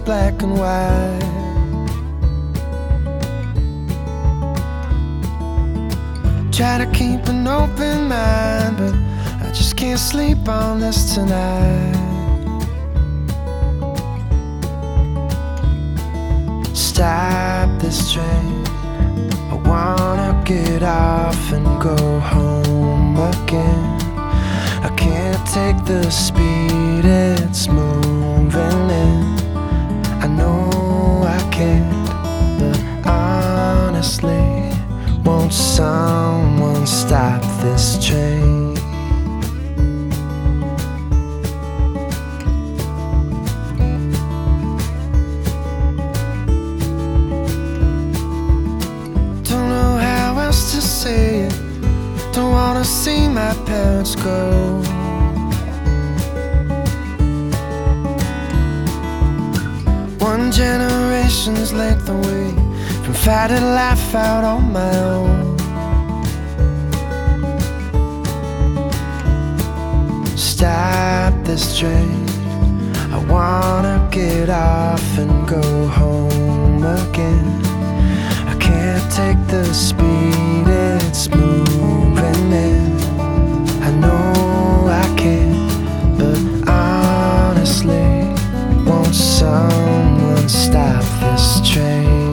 black and white. Try to keep an open mind, but I just can't sleep on this tonight. Stop this train, I wanna get off and go home again. I can't take the speed it's moving in. I know I can't, but honestly, won't someone stop this train? Don't know how else to say it. Don't wanna see my parents go. One generation's length away from fighting life out on my own. Stop this train, I wanna get off and go home again. I can't take the speed it's moving in. I know I can't, but honestly, won't someone stop this train?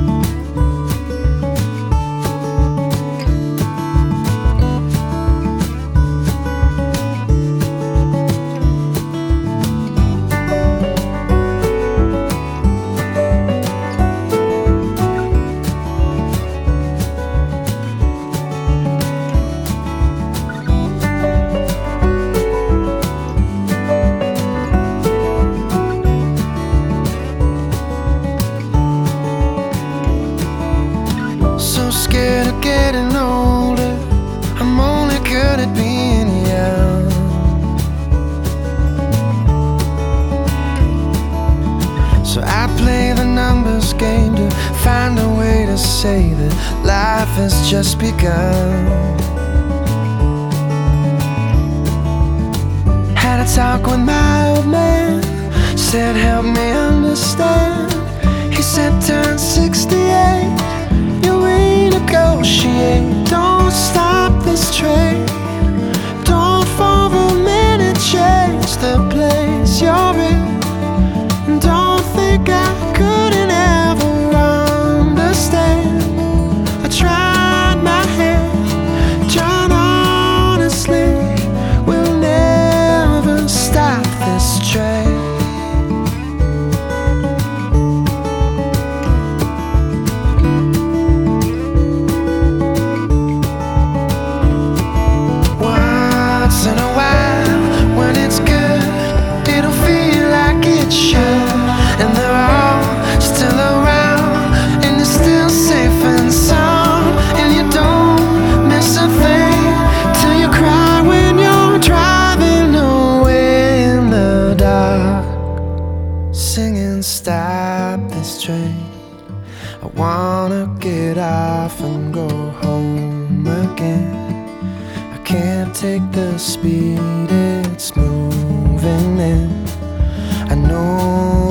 Scared of getting older, I'm only good at being young. So I play the numbers game to find a way to say that life has just begun. Had a talk with my old man, said help me understand. He said turn 68, negotiate, don't stop this train. Don't for a minute change the place you're in. And don't think I couldn't ever understand. I tried my hand, John, honestly, we'll never stop this train. In a while, when it's good, it'll feel like it should. And they're all still around, and you're still safe and sound. And you don't miss a thing till you cry when you're driving away in the dark, singing stop this train. I wanna get off and go home again. Can't take the speed it's moving in. I know